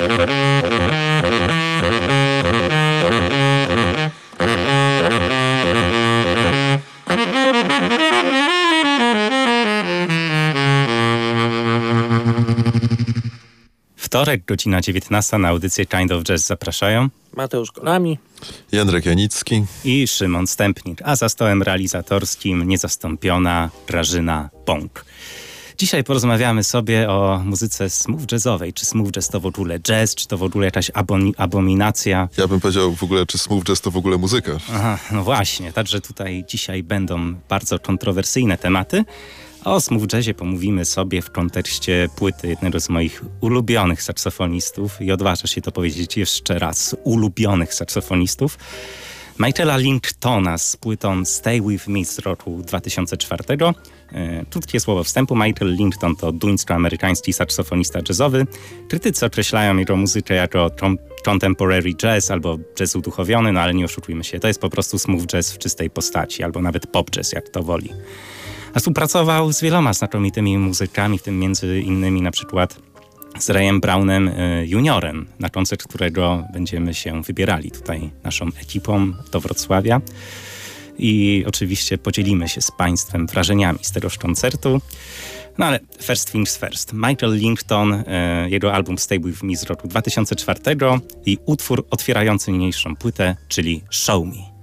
Wtorek, godzina 19 na audycję Kind of Jazz zapraszają Mateusz Kolami, Jędrek Janicki i Szymon Stępnik, a za stołem realizatorskim niezastąpiona Grażyna Bąk. Dzisiaj porozmawiamy sobie o muzyce smooth jazzowej. Czy smooth jazz to w ogóle jazz, czy to w ogóle jakaś abominacja? Ja bym powiedział w ogóle, czy smooth jazz to w ogóle muzyka. Aha, no właśnie, także tutaj dzisiaj będą bardzo kontrowersyjne tematy. O smooth jazzie pomówimy sobie w kontekście płyty jednego z moich ulubionych saksofonistów i odważę się to powiedzieć jeszcze raz, ulubionych saksofonistów, Michaela Lingtona z płytą Stay With Me z roku 2004. Krótkie słowo wstępu. Michael Lington to duńsko-amerykański saksofonista jazzowy. Krytycy określają jego muzykę jako contemporary jazz albo jazz uduchowiony, no ale nie oszukujmy się, to jest po prostu smooth jazz w czystej postaci, albo nawet pop jazz, jak to woli. A współpracował z wieloma znakomitymi muzykami, w tym między innymi na przykład z Rayem Brownem juniorem, na koncert którego będziemy się wybierali tutaj naszą ekipą do Wrocławia. I oczywiście podzielimy się z Państwem wrażeniami z tegoż koncertu. No ale first things first. Michael Lington, jego album Stay With Me z roku 2004 i utwór otwierający niniejszą płytę, czyli Show Me.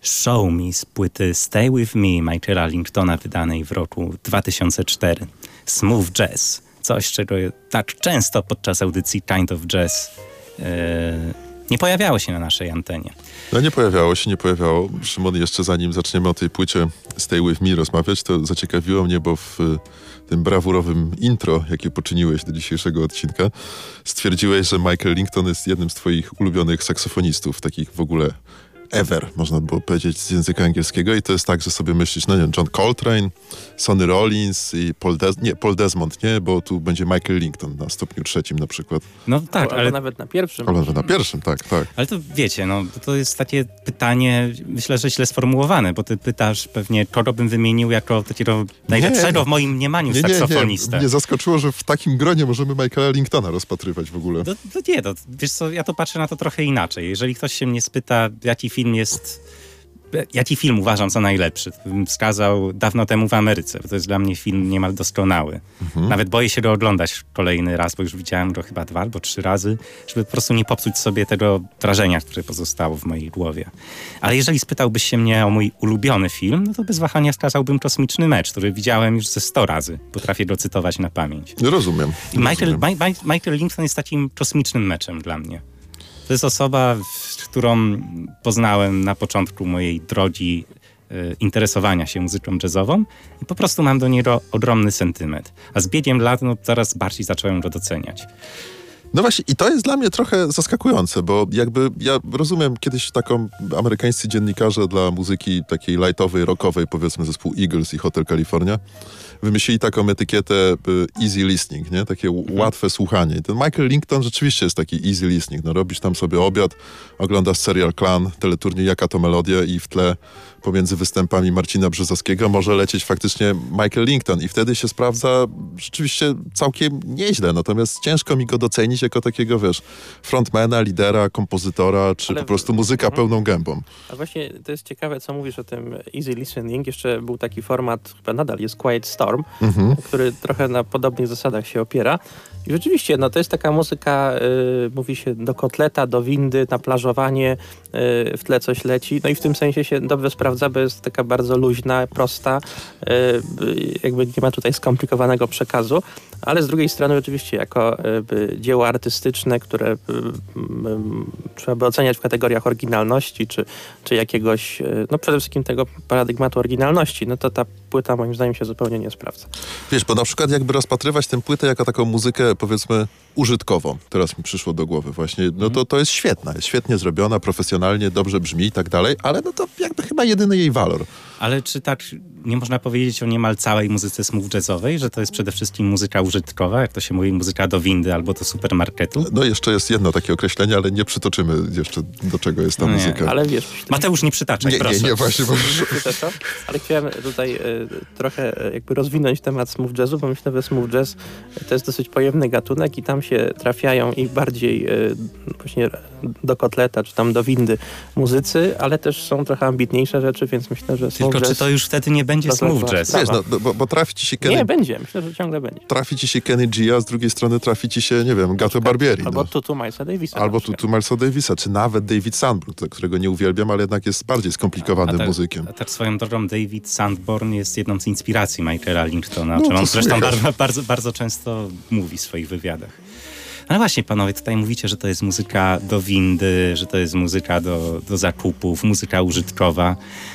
Show Me z płyty Stay With Me Michaela Lingtona, wydanej w roku 2004. Smooth jazz, coś czego tak często podczas audycji Kind of Jazz nie pojawiało się na naszej antenie. No nie pojawiało. Szymon, jeszcze zanim zaczniemy o tej płycie Stay With Me rozmawiać, to zaciekawiło mnie, bo w tym brawurowym intro, jakie poczyniłeś do dzisiejszego odcinka, stwierdziłeś, że Michael Lington jest jednym z twoich ulubionych saksofonistów, takich w ogóle ever, można było powiedzieć z języka angielskiego, i to jest tak, że sobie myślisz, no nie wiem, John Coltrane, Sonny Rollins i Paul Desmond, nie, bo tu będzie Michael Lington na stopniu 3 na przykład. No tak, ale nawet na pierwszym. Ale na pierwszym, tak. Ale to wiecie, no to jest takie pytanie, myślę, że źle sformułowane, bo ty pytasz pewnie, kogo bym wymienił jako takiego najlepszego w moim mniemaniu saksofonistę. Mnie zaskoczyło, że w takim gronie możemy Michaela Lingtona rozpatrywać w ogóle. Wiesz co, ja to patrzę na to trochę inaczej. Jeżeli ktoś się mnie spyta, jaki film uważam za najlepszy, to bym wskazał Dawno temu w Ameryce, bo to jest dla mnie film niemal doskonały. Nawet boję się go oglądać kolejny raz, bo już widziałem go chyba 2 albo 3 razy, żeby po prostu nie popsuć sobie tego wrażenia, które pozostało w mojej głowie. Ale jeżeli spytałbyś się mnie o mój ulubiony film, no to bez wahania wskazałbym Kosmiczny Mecz, który widziałem już ze 100 razy. Potrafię go cytować na pamięć. Rozumiem. I Michael Lington jest takim kosmicznym meczem dla mnie. To jest osoba, którą poznałem na początku mojej drogi interesowania się muzyką jazzową i po prostu mam do niego ogromny sentyment. A z biegiem lat coraz bardziej zacząłem go doceniać. No właśnie, i to jest dla mnie trochę zaskakujące, bo jakby ja rozumiem, kiedyś taką amerykańscy dziennikarze dla muzyki takiej lightowej, rockowej, powiedzmy zespół Eagles i Hotel California, wymyślili taką etykietę easy listening, nie? Takie łatwe słuchanie. I ten Michael Lington rzeczywiście jest taki easy listening. No, robisz tam sobie obiad, oglądasz serial Klan, teleturniej Jaka to melodia i w tle pomiędzy występami Marcina Brzezowskiego może lecieć faktycznie Michael Lington i wtedy się sprawdza rzeczywiście całkiem nieźle. Natomiast ciężko mi go docenić jako takiego, wiesz, frontmana, lidera, kompozytora, czy po prostu muzyka pełną gębą. A właśnie to jest ciekawe, co mówisz o tym easy listening. Jeszcze był taki format, chyba nadal jest Quiet Storm, który trochę na podobnych zasadach się opiera. I rzeczywiście, no to jest taka muzyka, mówi się do kotleta, do windy, na plażowanie, w tle coś leci. No i w tym sensie się dobrze sprawdza, bo jest taka bardzo luźna, prosta, jakby nie ma tutaj skomplikowanego przekazu, ale z drugiej strony oczywiście jako dzieło artystyczne, które trzeba by oceniać w kategoriach oryginalności, czy jakiegoś, no przede wszystkim tego paradygmatu oryginalności, no to ta płyta moim zdaniem się zupełnie nie sprawdza. Wiesz, bo na przykład jakby rozpatrywać tę płytę jako taką muzykę, powiedzmy, użytkową, teraz mi przyszło do głowy właśnie, no to jest świetna, jest świetnie zrobiona, profesjonalnie, dobrze brzmi i tak dalej, ale no to jakby chyba jedyny jej walor. Ale czy tak nie można powiedzieć o niemal całej muzyce smooth jazzowej, że to jest przede wszystkim muzyka użytkowa, jak to się mówi, muzyka do windy albo do supermarketu? No jeszcze jest jedno takie określenie, ale nie przytoczymy jeszcze, do czego jest ta muzyka. Ale wiesz... Mateusz, nie przytaczaj, proszę. Nie, właśnie. Ale chciałem tutaj trochę jakby rozwinąć temat smooth jazzu, bo myślę, że smooth jazz to jest dosyć pojemny gatunek i tam się trafiają i bardziej właśnie do kotleta, czy tam do windy muzycy, ale też są trochę ambitniejsze rzeczy, więc myślę, że Tylko czy to już wtedy nie będzie smooth jazz? Wiesz, no, bo trafi ci się Kenny... Nie, będzie. Myślę, że ciągle będzie. Trafi ci się Kenny G, a z drugiej strony trafi ci się, nie wiem, Gato Barbieri. Albo Tutu Milesa Davisa. Albo Tutu Milesa Davisa, czy nawet David Sanborn, którego nie uwielbiam, ale jednak jest bardziej skomplikowanym muzykiem. A tak swoją drogą David Sanborn jest jedną z inspiracji Michaela Lingtona, o czym on zresztą bardzo często mówi w swoich wywiadach. Ale właśnie, panowie, tutaj mówicie, że to jest muzyka do windy, że to jest muzyka do zakupów, muzyka użytkowa.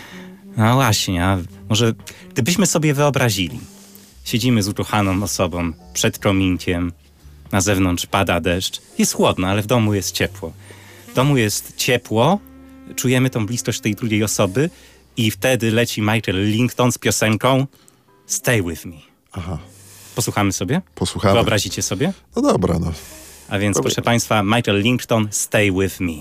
No właśnie, a może gdybyśmy sobie wyobrazili, siedzimy z ukochaną osobą przed kominkiem, na zewnątrz pada deszcz, jest chłodno, ale w domu jest ciepło. W domu jest ciepło, czujemy tą bliskość tej drugiej osoby i wtedy leci Michael Lington z piosenką Stay With Me. Aha. Posłuchamy sobie? Posłuchamy. Wyobrazicie sobie? No dobra, no. A więc proszę państwa, Michael Lington, Stay With Me.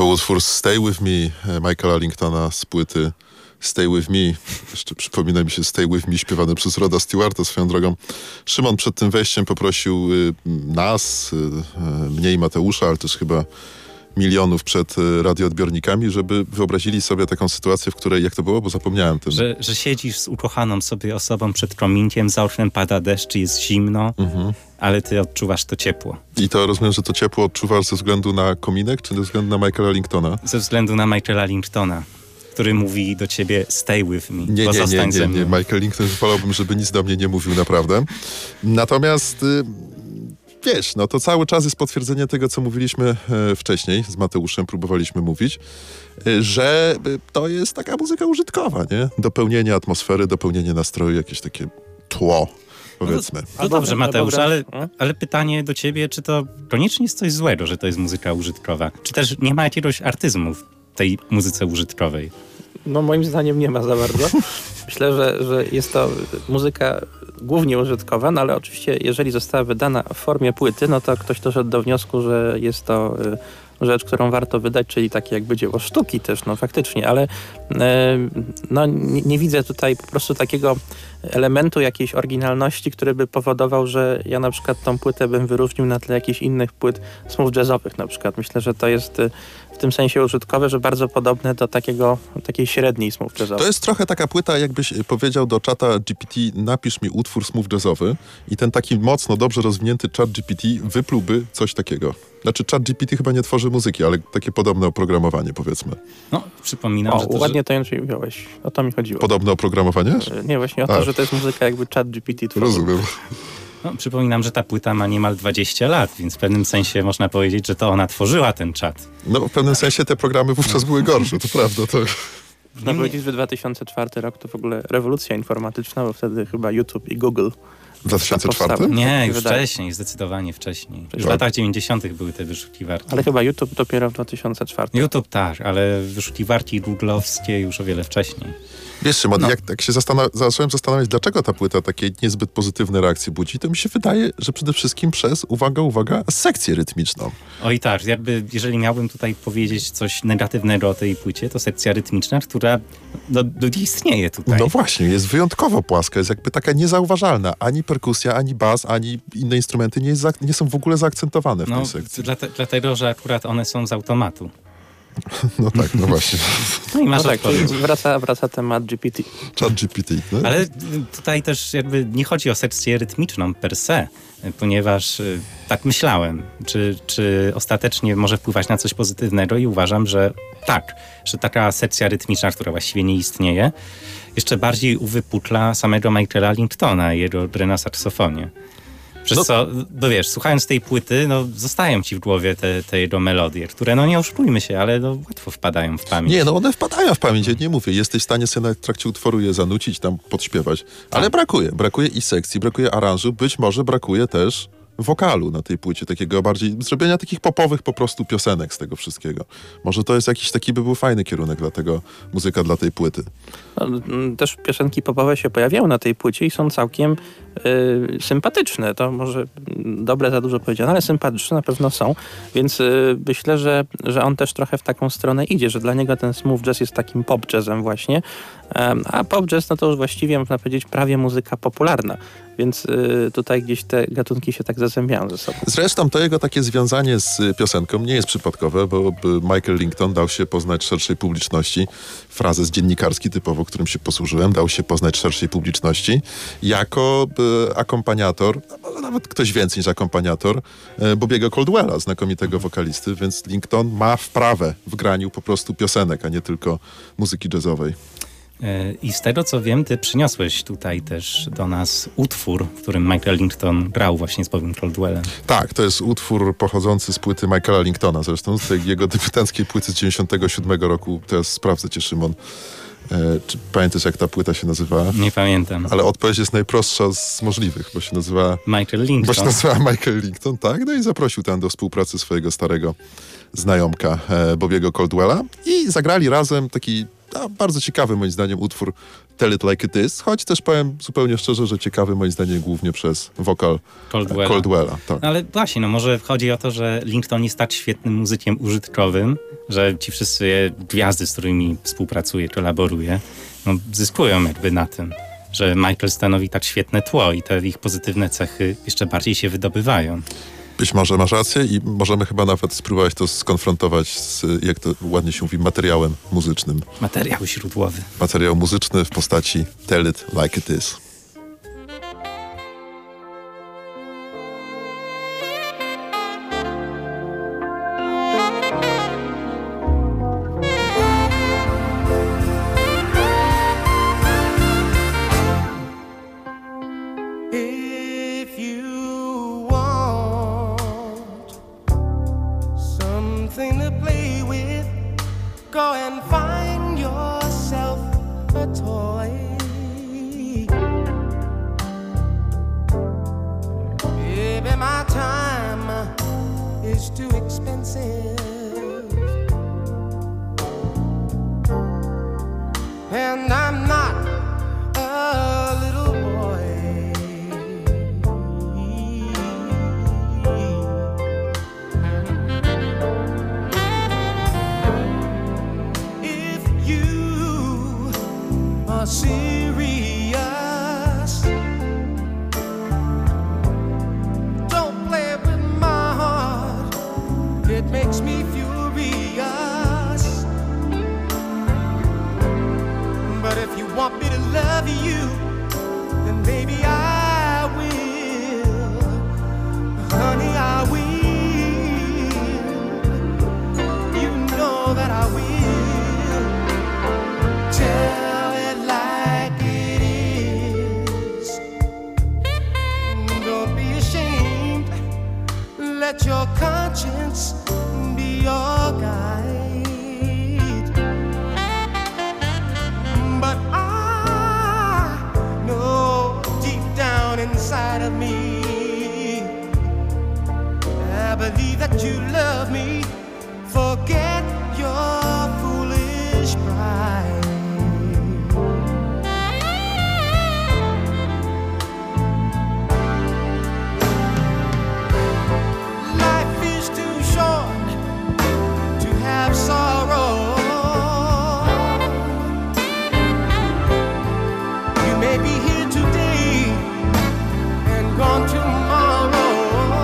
był utwór Stay With Me Michaela Lingtona z płyty Stay With Me. Jeszcze przypomina mi się Stay With Me śpiewany przez Roda Stewarta swoją drogą. Szymon przed tym wejściem poprosił nas, mnie i Mateusza, ale też chyba milionów przed radioodbiornikami, żeby wyobrazili sobie taką sytuację, w której, jak to było, bo zapomniałem tym. Że siedzisz z ukochaną sobie osobą przed kominkiem, za oknem pada deszcz, jest zimno, ale ty odczuwasz to ciepło. I to rozumiem, że to ciepło odczuwasz ze względu na kominek, czy ze względu na Michaela Lingtona? Ze względu na Michaela Lingtona, który mówi do ciebie stay with me, pozostań ze mną. Nie. Michael Lington, wolałbym, żeby nic do mnie nie mówił, naprawdę. Natomiast wiesz, no to cały czas jest potwierdzenie tego, co mówiliśmy wcześniej z Mateuszem, próbowaliśmy mówić, że to jest taka muzyka użytkowa, nie? Dopełnienie atmosfery, dopełnienie nastroju, jakieś takie tło, powiedzmy. No dobrze, Mateusz, ale pytanie do ciebie, czy to koniecznie jest coś złego, że to jest muzyka użytkowa? Czy też nie ma jakiegoś artyzmu w tej muzyce użytkowej? No moim zdaniem nie ma za bardzo. Myślę, że jest to muzyka głównie użytkowa, no ale oczywiście jeżeli została wydana w formie płyty, no to ktoś doszedł do wniosku, że jest to rzecz, którą warto wydać, czyli takie jakby dzieło sztuki też, no faktycznie, ale no nie widzę tutaj po prostu takiego elementu jakiejś oryginalności, który by powodował, że ja na przykład tą płytę bym wyróżnił na tle jakichś innych płyt smooth jazzowych na przykład. Myślę, że to jest w tym sensie użytkowe, że bardzo podobne do takiej średniej smooth jazzowej. To jest trochę taka płyta, jakbyś powiedział do czata GPT, napisz mi utwór smooth jazzowy i ten taki mocno, dobrze rozwinięty czat GPT wyplułby coś takiego. Znaczy czat GPT chyba nie tworzy muzyki, ale takie podobne oprogramowanie, powiedzmy. No, przypominam, że to... ładnie to wziąłeś. O to mi chodziło. Podobne oprogramowanie? Nie, właśnie o to, że to jest muzyka jakby czat GPT tworzy. Rozumiem. No, przypominam, że ta płyta ma niemal 20 lat, więc w pewnym sensie można powiedzieć, że to ona tworzyła ten czat. No, w pewnym sensie te programy wówczas były gorsze, to prawda. To... Można powiedzieć, że 2004 rok to w ogóle rewolucja informatyczna, bo wtedy chyba YouTube i Google... W 2004? Nie, już wcześniej, zdecydowanie wcześniej. Już w latach 90. były te wyszukiwarki. Ale chyba YouTube dopiero w 2004. YouTube tak, ale wyszukiwarki googlowskie już o wiele wcześniej. Wiesz, Szymon, jak się zacząłem zastanawiać, dlaczego ta płyta takie niezbyt pozytywne reakcje budzi, to mi się wydaje, że przede wszystkim przez, uwaga, sekcję rytmiczną. Oj tak, jakby jeżeli miałbym tutaj powiedzieć coś negatywnego o tej płycie, to sekcja rytmiczna, która istnieje tutaj. No właśnie, jest wyjątkowo płaska, jest jakby taka niezauważalna. Ani perkusja, ani bas, ani inne instrumenty nie są w ogóle zaakcentowane w tej sekcji. Dlatego, że akurat one są z automatu. No tak, no właśnie. No i masz wraca temat GPT. Chat GPT. No? Ale tutaj też jakby nie chodzi o sekcję rytmiczną per se, ponieważ tak myślałem, czy ostatecznie może wpływać na coś pozytywnego i uważam, że tak, że taka sekcja rytmiczna, która właściwie nie istnieje, jeszcze bardziej uwypukla samego Michaela Lingtona i jego gry na saksofonie. Przez co, wiesz, słuchając tej płyty, zostają ci w głowie te jego melodie, które, nie oszukujmy się, ale łatwo wpadają w pamięć. Nie, one wpadają w pamięć, ja nie mówię. Jesteś w stanie sobie nawet w trakcie utworu je zanucić, tam podśpiewać. Ale brakuje i sekcji, brakuje aranżu, być może brakuje też wokalu na tej płycie, takiego bardziej, zrobienia takich popowych po prostu piosenek z tego wszystkiego. Może to jest jakiś taki by był fajny kierunek muzyka dla tej płyty. Też piosenki popowe się pojawiają na tej płycie i są całkiem sympatyczne. To może dobre za dużo powiedziane, ale sympatyczne na pewno są. Więc myślę, że on też trochę w taką stronę idzie, że dla niego ten smooth jazz jest takim pop jazzem właśnie. A pop jazz to już właściwie można powiedzieć prawie muzyka popularna. Więc tutaj gdzieś te gatunki się tak zazębiają ze sobą. Zresztą to jego takie związanie z piosenką nie jest przypadkowe, bo Michael Lington dał się poznać szerszej publiczności, frazes dziennikarski typowo, którym się posłużyłem, dał się poznać szerszej publiczności jako akompaniator, a nawet ktoś więcej niż akompaniator, Bobiego Caldwella, znakomitego wokalisty, więc Lington ma wprawę w graniu po prostu piosenek, a nie tylko muzyki jazzowej. I z tego, co wiem, ty przyniosłeś tutaj też do nas utwór, w którym Michael Lington grał właśnie z Bobiem Caldwellem. Tak, to jest utwór pochodzący z płyty Michaela Lingtona, zresztą z tej jego debiutanckiej płyty z 97 roku. Teraz sprawdzę cię, Szymon. Czy pamiętasz, jak ta płyta się nazywała? Nie pamiętam. Ale odpowiedź jest najprostsza z możliwych, bo się nazywa... Michael Lington. Bo się nazywa Michael Lington, tak. No i zaprosił tam do współpracy swojego starego znajomka Bobiego Caldwella i zagrali razem taki bardzo ciekawy moim zdaniem utwór Tell It Like It Is, choć też powiem zupełnie szczerze, że ciekawy moim zdaniem głównie przez wokal Caldwella. Tak. No ale właśnie, może chodzi o to, że Linton jest tak świetnym muzykiem użytkowym, że ci wszyscy gwiazdy, z którymi współpracuje, kolaboruje, zyskują jakby na tym, że Michael stanowi tak świetne tło i te ich pozytywne cechy jeszcze bardziej się wydobywają. Być może masz rację i możemy chyba nawet spróbować to skonfrontować z, jak to ładnie się mówi, materiałem muzycznym. Materiał źródłowy. Materiał muzyczny w postaci Tell It Like It Is. And I'm not a little boy. If you are serious, don't play with my heart. It makes me furious. But if you want me to love you, then maybe I will. Honey, I will. You know that I will. Tell it like it is. Don't be ashamed. Let your conscience be your guide. But I know deep down inside of me, I believe that you love me. Forget your foolish pride. Life is too short to have sorrow. May be here today and gone tomorrow.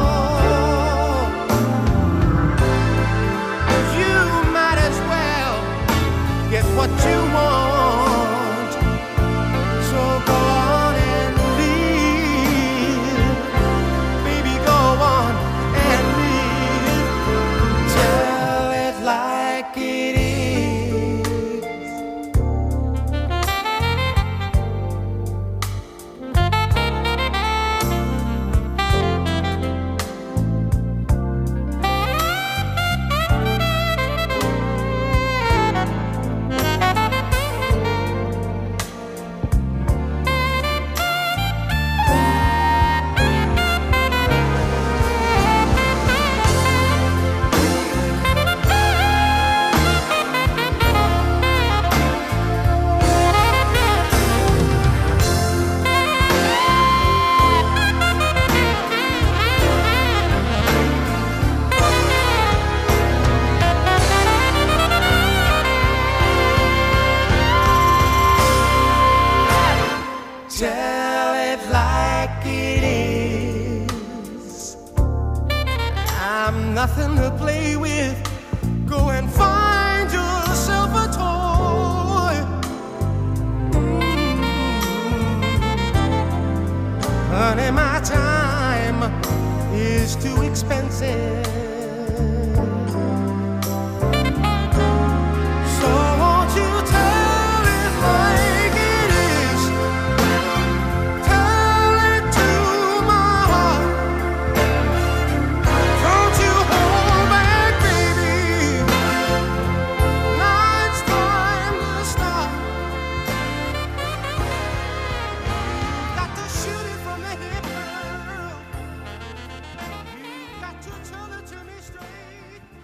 You might as well get what you want. So go on and live. Baby, go on and live. Tell it like it is. Tell it like it is. I'm nothing to play with. Go and find yourself a toy. Honey, my time is too expensive. So won't you tell it like it is? Tell it to my heart. Don't you hold back, baby. Now it's time to start. Got to shoot it from the hip, girl. You got to tell it to me straight.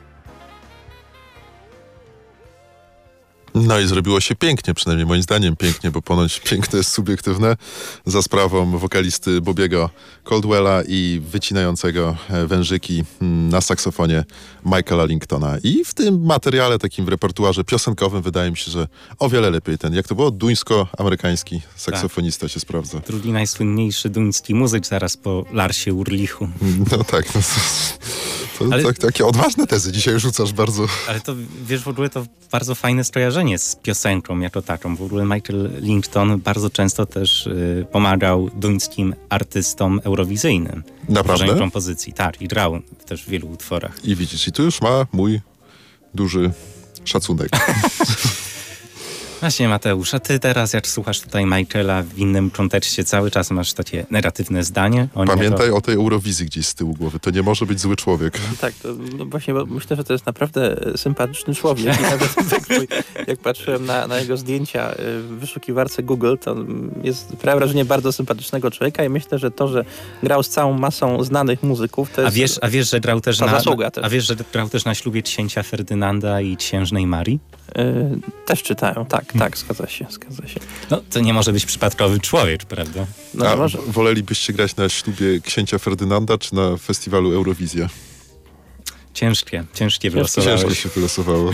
No i zrobiło się pięknie, przynajmniej moim zdaniem pięknie, bo ponoć piękne jest subiektywne, za sprawą wokalisty Bobiego Caldwella i wycinającego wężyki na saksofonie Michaela Lingtona. I w tym materiale, takim w repertuarze piosenkowym, wydaje mi się, że o wiele lepiej ten, jak to było, duńsko-amerykański saksofonista się sprawdza. Drugi najsłynniejszy duński muzyk zaraz po Larsie Ulrichu. No tak, takie odważne tezy dzisiaj rzucasz bardzo. Ale to, wiesz, w ogóle to bardzo fajne skojarzenie z piosenką jako taką. W ogóle Michael Lington bardzo często też pomagał duńskim artystom eurowizyjnym. Naprawdę? W kompozycji, tak, i grał też w wielu utworach. I widzisz, i tu już ma mój duży szacunek. Właśnie, Mateusz, a ty teraz, jak słuchasz tutaj Michaela w innym kontekście, cały czas masz takie negatywne zdanie. Pamiętaj o tej Eurowizji gdzieś z tyłu głowy. To nie może być zły człowiek. Tak, to, no właśnie, bo myślę, że to jest naprawdę sympatyczny człowiek. I nawet jak patrzyłem na jego zdjęcia w wyszukiwarce Google, to sprawia wrażenie bardzo sympatycznego człowieka i myślę, że to, że grał z całą masą znanych muzyków, to jest... A wiesz, że grał też też. A wiesz, że grał też na ślubie księcia Ferdynanda i księżnej Marii? Też czytałem, tak, zgadza się. No, to nie może być przypadkowy człowiek, prawda? No, a może. wolelibyście grać na ślubie księcia Ferdynanda, czy na festiwalu Eurowizja? Ciężkie wylosowałeś. Ciężko się wylosowało.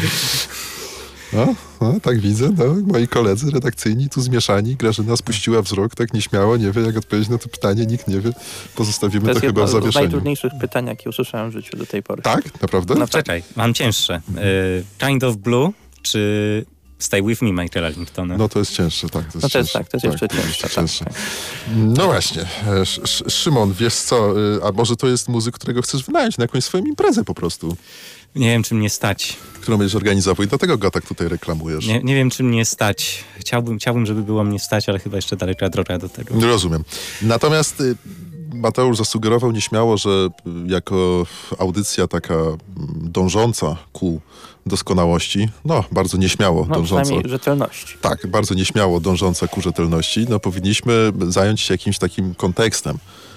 No, tak widzę. No, moi koledzy redakcyjni tu zmieszani. Grażyna spuściła wzrok, tak nieśmiało, nie wie, jak odpowiedzieć na to pytanie. Nikt nie wie. Pozostawimy to chyba w zawieszeniu. To jest jedno z najtrudniejszych pytań, jakie usłyszałem w życiu do tej pory. Tak? Naprawdę? No czekaj, mam cięższe. Kind of Blue czy Stay With Me Michaela Lingtona? No to jest cięższe, tak. To jest jeszcze cięższe. Tak. No właśnie. Szymon, wiesz co, a może to jest muzyk, którego chcesz wynająć na jakąś swoją imprezę po prostu? Nie wiem, czy mnie stać. Którą będziesz organizował i dlatego go tak tutaj reklamujesz. Nie wiem, czy mnie stać. Chciałbym, żeby było mnie stać, ale chyba jeszcze daleka droga do tego. Rozumiem. Natomiast Mateusz zasugerował nieśmiało, że jako audycja taka dążąca ku doskonałości, no bardzo nieśmiało dążąca. Przynajmniej rzetelności. Tak, bardzo nieśmiało dążąca ku rzetelności, no powinniśmy zająć się jakimś takim kontekstem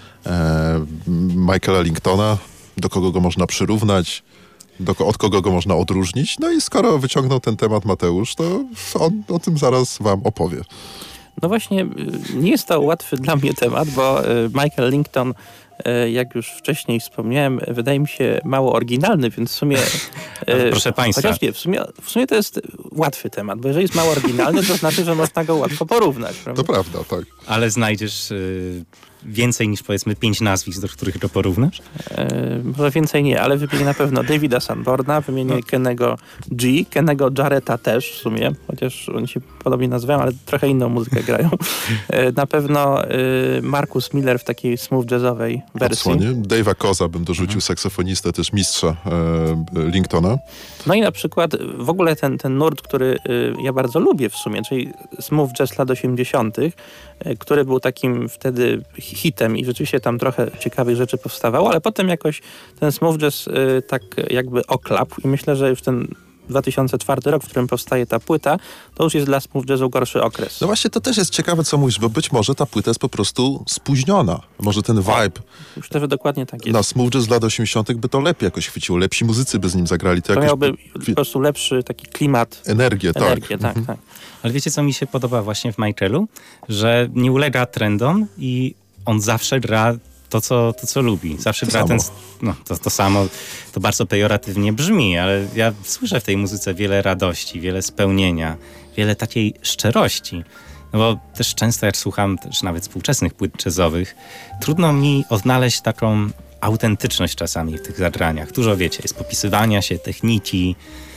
Michaela Lingtona, do kogo go można przyrównać, od kogo go można odróżnić. No i skoro wyciągnął ten temat Mateusz, to on o tym zaraz wam opowie. No właśnie, nie jest to łatwy dla mnie temat, bo Michael Lington, jak już wcześniej wspomniałem, wydaje mi się mało oryginalny, więc w sumie... Proszę państwa. Chociaż nie, w sumie to jest łatwy temat, bo jeżeli jest mało oryginalny, to znaczy, że można go łatwo porównać. Prawda? To prawda, tak. Ale znajdziesz więcej niż powiedzmy 5 nazwisk, do których to porównasz? Może więcej nie, ale wymienię na pewno Davida Sanborna, wymienię Kennego G, Kennego Jarretta też w sumie, chociaż oni się podobnie nazywają, ale trochę inną muzykę grają. Na pewno Marcus Miller w takiej smooth jazzowej wersji. Dave'a Koza bym dorzucił, saksofonistę, też mistrza Lingtona. No i na przykład w ogóle ten nurt, który ja bardzo lubię w sumie, czyli smooth jazz lat 80., który był takim wtedy hitem i rzeczywiście tam trochę ciekawych rzeczy powstawało, ale potem jakoś ten smooth jazz tak jakby oklapł i myślę, że już ten 2004 rok, w którym powstaje ta płyta, to już jest dla smooth jazzu gorszy okres. No właśnie, to też jest ciekawe, co mówisz, bo być może ta płyta jest po prostu spóźniona. Może ten vibe Myślę, że dokładnie tak jest. na smooth jazz z lat 80. by to lepiej jakoś chwyciło. Lepsi muzycy by z nim zagrali. To miałby po prostu lepszy taki klimat. Energię, tak. Tak. Ale wiecie, co mi się podoba właśnie w Michaelu? Że nie ulega trendom i on zawsze gra to, co lubi. Zawsze gra to samo. To bardzo pejoratywnie brzmi, ale ja słyszę w tej muzyce wiele radości, wiele spełnienia, wiele takiej szczerości. No bo też często, jak słucham też nawet współczesnych płyt jazzowych, trudno mi odnaleźć taką autentyczność czasami w tych zagraniach. Dużo, wiecie, jest popisywania się, techniki,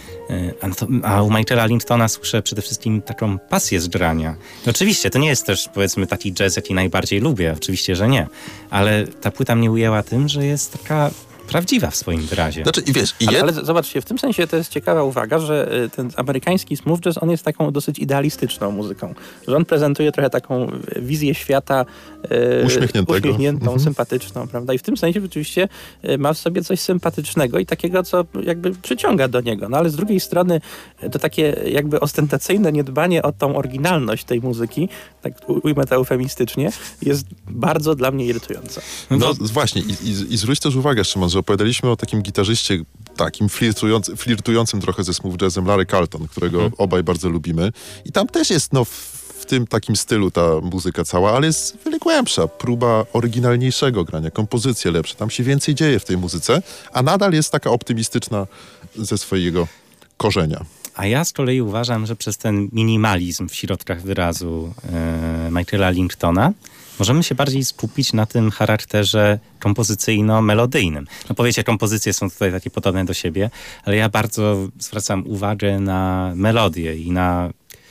a u Michaela Lingtona słyszę przede wszystkim taką pasję z grania. Oczywiście, to nie jest też, powiedzmy, taki jazz, jaki najbardziej lubię. Oczywiście, że nie. Ale ta płyta mnie ujęła tym, że jest taka prawdziwa w swoim wyrazie. Znaczy, i wiesz, ale zobaczcie, w tym sensie to jest ciekawa uwaga, że ten amerykański smooth jazz, on jest taką dosyć idealistyczną muzyką. Że on prezentuje trochę taką wizję świata uśmiechniętą, sympatyczną, prawda? I w tym sensie rzeczywiście ma w sobie coś sympatycznego i takiego, co jakby przyciąga do niego. No ale z drugiej strony to takie jakby ostentacyjne niedbanie o tą oryginalność tej muzyki, tak ujmę to eufemistycznie, jest bardzo dla mnie irytujące. No właśnie, i zwróć też uwagę, Szymon, że opowiadaliśmy o takim gitarzyście takim flirtującym trochę ze smooth jazzem Larry Carlton, którego obaj bardzo lubimy. I tam też jest w tym takim stylu ta muzyka cała, ale jest wiele głębsza. Próba oryginalniejszego grania, kompozycje lepsze. Tam się więcej dzieje w tej muzyce, a nadal jest taka optymistyczna ze swojego korzenia. A ja z kolei uważam, że przez ten minimalizm w środkach wyrazu Michaela Lingtona możemy się bardziej skupić na tym charakterze kompozycyjno-melodyjnym. No powiecie, kompozycje są tutaj takie podobne do siebie, ale ja bardzo zwracam uwagę na melodię i na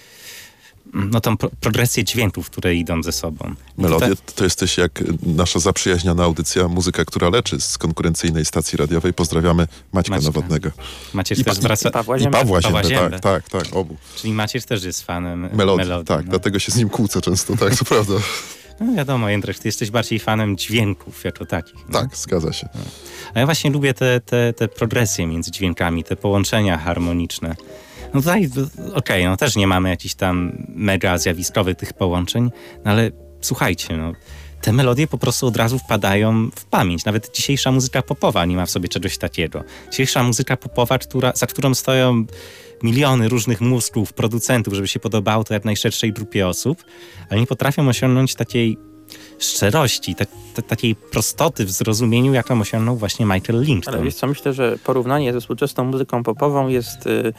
tą progresję dźwięków, które idą ze sobą. Melodie to jesteś jak nasza zaprzyjaźniona audycja Muzyka, która leczy z konkurencyjnej stacji radiowej. Pozdrawiamy Maćka Nowotnego. Macierz też zwraca... I Pawła Ziębę, tak, obu. Czyli Macierz też jest fanem melodii. melodii. Dlatego się z nim kłócę często, tak, to prawda. No wiadomo, Jędrek, ty jesteś bardziej fanem dźwięków jako takich. Tak, zgadza się. A ja właśnie lubię te progresje między dźwiękami, te połączenia harmoniczne. No tutaj, okej, też nie mamy jakichś tam mega zjawiskowych tych połączeń, no ale słuchajcie, te melodie po prostu od razu wpadają w pamięć. Nawet dzisiejsza muzyka popowa nie ma w sobie czegoś takiego. Dzisiejsza muzyka popowa, za którą stoją miliony różnych mózgów, producentów, żeby się podobało to jak najszerszej grupie osób, ale nie potrafią osiągnąć takiej szczerości, takiej prostoty w zrozumieniu, jaką osiągnął właśnie Michael Lington. Ale wiesz co, myślę, że porównanie ze współczesną muzyką popową jest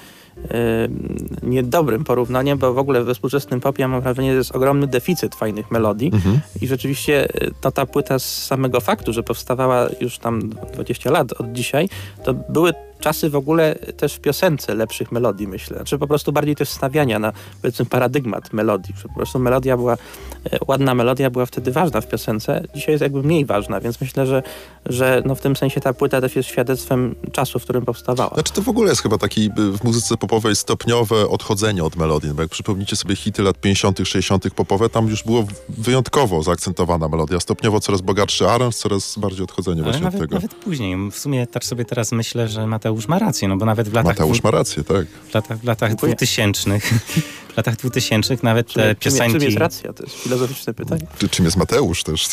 niedobrym porównaniem, bo w ogóle we współczesnym popie ja mam wrażenie, że jest ogromny deficyt fajnych melodii i rzeczywiście ta płyta z samego faktu, że powstawała już tam 20 lat od dzisiaj, to były czasy w ogóle też w piosence lepszych melodii, myślę. Znaczy po prostu bardziej też stawiania na, powiedzmy, paradygmat melodii. Po prostu ładna melodia była wtedy ważna w piosence. Dzisiaj jest jakby mniej ważna, więc myślę, że w tym sensie ta płyta też jest świadectwem czasu, w którym powstawała. Znaczy to w ogóle jest chyba taki w muzyce popowej stopniowe odchodzenie od melodii. Bo jak przypomnicie sobie hity lat 50., 60. popowe, tam już było wyjątkowo zaakcentowana melodia. Stopniowo coraz bogatszy aranż, coraz bardziej odchodzenie ale właśnie od tego. Nawet później. W sumie tak sobie teraz myślę, że Mateusz ma rację, bo nawet w latach... Mateusz ma rację, tak. W latach 2000 w latach 2000 nawet te piosenki... Czym jest racja? To jest filozoficzne pytanie. Czym jest Mateusz też?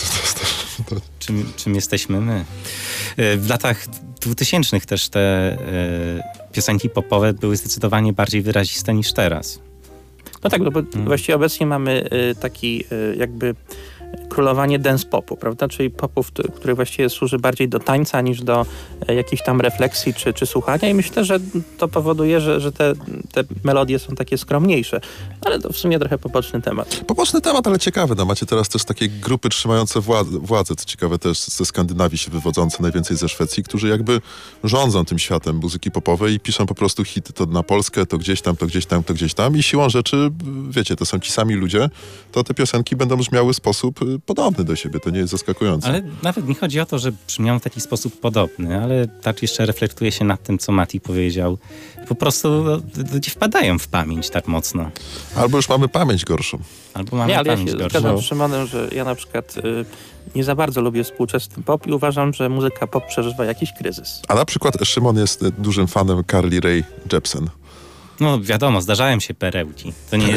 Czym jesteśmy my? W latach 2000 też te piosenki popowe były zdecydowanie bardziej wyraziste niż teraz. No tak, bo właściwie obecnie mamy taki jakby królowanie dance popu, prawda? Czyli popów, który właściwie służy bardziej do tańca niż do jakiejś tam refleksji czy słuchania i myślę, że to powoduje, że te melodie są takie skromniejsze. Ale to w sumie trochę poboczny temat. Poboczny temat, ale ciekawy. No, macie teraz też takie grupy trzymające władzę, co ciekawe też ze Skandynawii się wywodzące, najwięcej ze Szwecji, którzy jakby rządzą tym światem muzyki popowej i piszą po prostu hity. To na Polskę, to gdzieś tam, to gdzieś tam, to gdzieś tam i siłą rzeczy, wiecie, to są ci sami ludzie, to te piosenki będą brzmiały w sposób podobny do siebie. To nie jest zaskakujące. Ale nawet nie chodzi o to, że brzmią w taki sposób podobny, ale tak jeszcze reflektuje się nad tym, co Mati powiedział. Po prostu ludzie wpadają w pamięć tak mocno. Albo już mamy pamięć gorszą. Albo mamy ale pamięć ja się gorszą. zgadzam z Szymonem, że ja na przykład nie za bardzo lubię współczesny pop i uważam, że muzyka pop przeżywa jakiś kryzys. A na przykład Szymon jest dużym fanem Carly Rae Jepsen. No wiadomo, zdarzają się perełki. To nie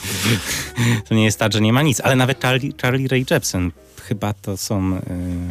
jest tak, że nie ma nic. Ale nawet Carly Rae Jepsen chyba to są...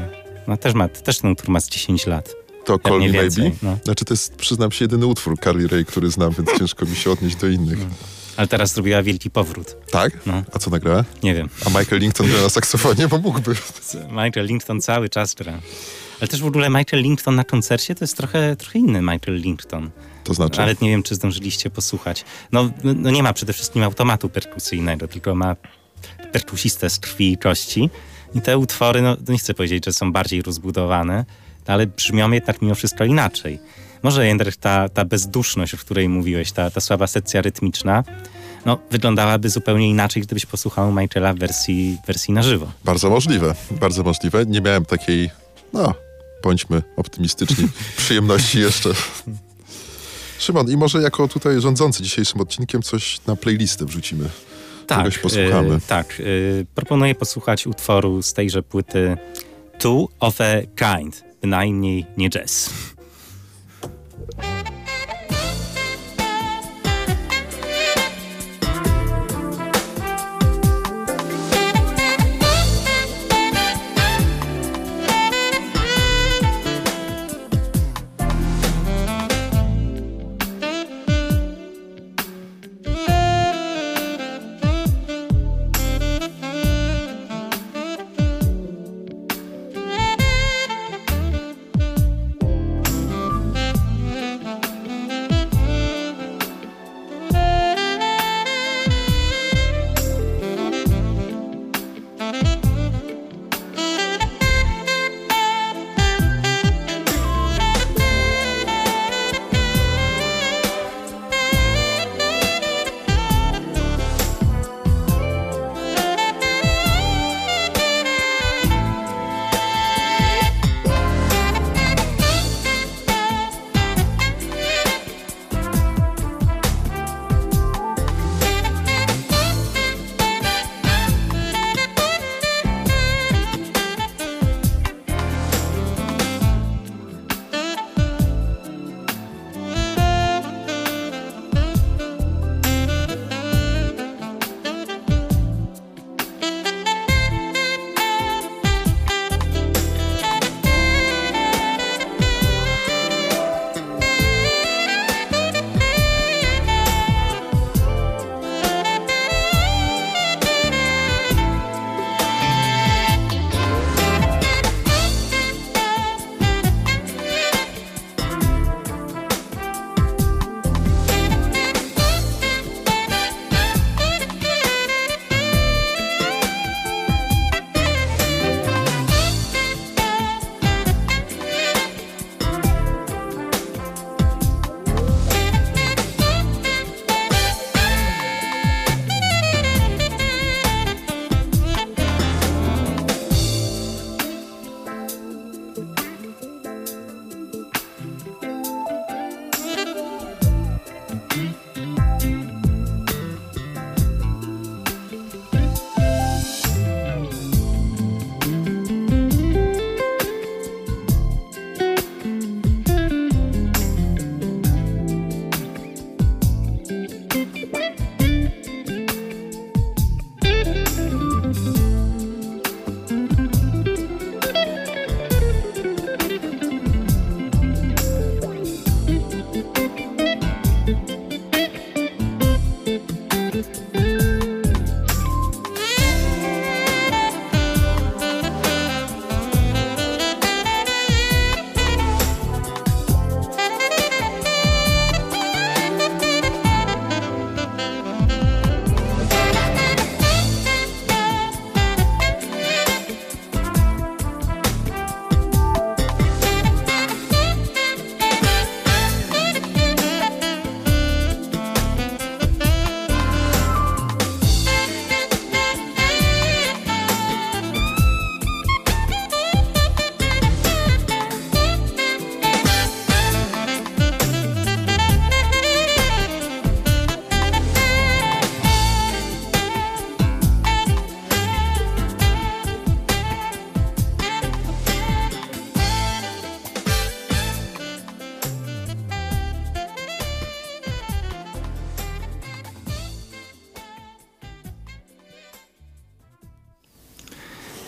też ten utwór ma z 10 lat. To Call Me więcej, Maybe? no. Znaczy to jest, przyznam się, jedyny utwór Carly Rae, który znam, więc ciężko mi się odnieść do innych. Ale teraz zrobiła wielki powrót. Tak? No. A co nagrała? Nie wiem. A Michael Lington gra na saksofonie? Bo mógłby. Michael Lington cały czas gra. Ale też w ogóle Michael Lington na koncercie to jest trochę inny Michael Lington. To znaczy? Ale nie wiem, czy zdążyliście posłuchać. No nie ma przede wszystkim automatu perkusyjnego, tylko ma perkusistę z krwi i kości. I te utwory, nie chcę powiedzieć, że są bardziej rozbudowane, ale brzmią jednak mimo wszystko inaczej. Może Jędrek, ta bezduszność, o której mówiłeś, ta słaba sekcja rytmiczna, wyglądałaby zupełnie inaczej, gdybyś posłuchał Michaela w wersji na żywo. Bardzo możliwe, bardzo możliwe. Nie miałem takiej, bądźmy optymistyczni, przyjemności jeszcze. Szymon, i może jako tutaj rządzący dzisiejszym odcinkiem coś na playlistę wrzucimy. Czegoś posłuchamy. Proponuję posłuchać utworu z tejże płyty Two of a Kind, bynajmniej nie jazz.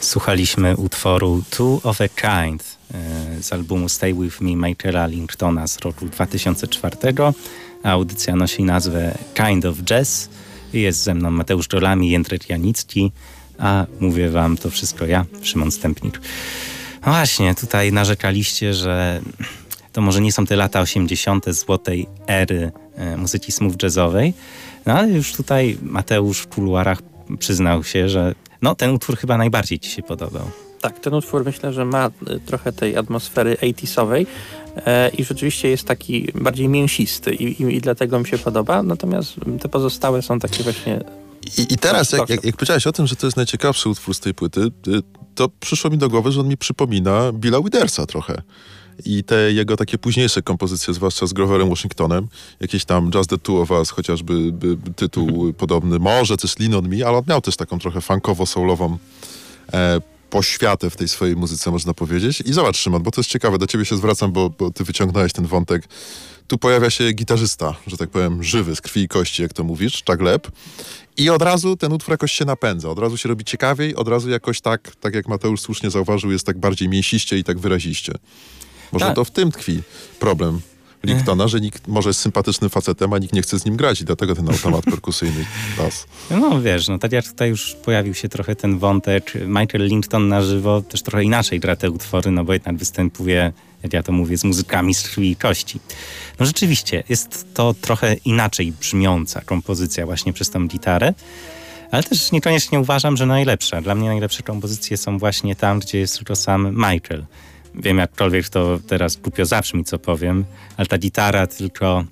Słuchaliśmy utworu Two of a Kind z albumu Stay With Me Michaela Lingtona z roku 2004. Audycja nosi nazwę Kind of Jazz. Jest ze mną Mateusz Dolami, Jędrek Janicki, a mówię wam to wszystko ja, Szymon Stępnik. No właśnie, tutaj narzekaliście, że to może nie są te lata 80. złotej ery muzyki smooth jazzowej, no ale już tutaj Mateusz w kuluarach przyznał się, że no, ten utwór chyba najbardziej ci się podobał. Tak, ten utwór myślę, że ma trochę tej atmosfery 80sowej i rzeczywiście jest taki bardziej mięsisty i dlatego mi się podoba, natomiast te pozostałe są takie właśnie... I teraz, jak powiedziałeś o tym, że to jest najciekawszy utwór z tej płyty, to przyszło mi do głowy, że on mi przypomina Billa Widersa trochę. I te jego takie późniejsze kompozycje, zwłaszcza z Groverem Washingtonem, jakieś tam Just the Two of Us, chociażby tytuł podobny, może też Lean on Me, ale on miał też taką trochę funkowo-soulową poświatę w tej swojej muzyce, można powiedzieć. I zobacz, Szymon, bo to jest ciekawe, do ciebie się zwracam, bo ty wyciągnąłeś ten wątek. Tu pojawia się gitarzysta, że tak powiem, żywy, z krwi i kości, jak to mówisz, Chuck Lepp. I od razu ten utwór jakoś się napędza, od razu się robi ciekawiej, od razu jakoś tak jak Mateusz słusznie zauważył, jest tak bardziej mięsiście i tak wyraziście. Może tak. To w tym tkwi problem Lingtona, że nikt może jest sympatycznym facetem, a nikt nie chce z nim grać i dlatego ten automat perkusyjny bas. No wiesz, no tak jak tutaj już pojawił się trochę ten wątek, Michael Lington na żywo też trochę inaczej gra te utwory, no bo jednak występuje, jak ja to mówię, z muzykami z krwi i kości. No rzeczywiście, jest to trochę inaczej brzmiąca kompozycja właśnie przez tą gitarę, ale też niekoniecznie uważam, że najlepsza. Dla mnie najlepsze kompozycje są właśnie tam, gdzie jest tylko sam Michael. Wiem, jakkolwiek to teraz głupio zabrzmi, co powiem, ale ta gitara tylko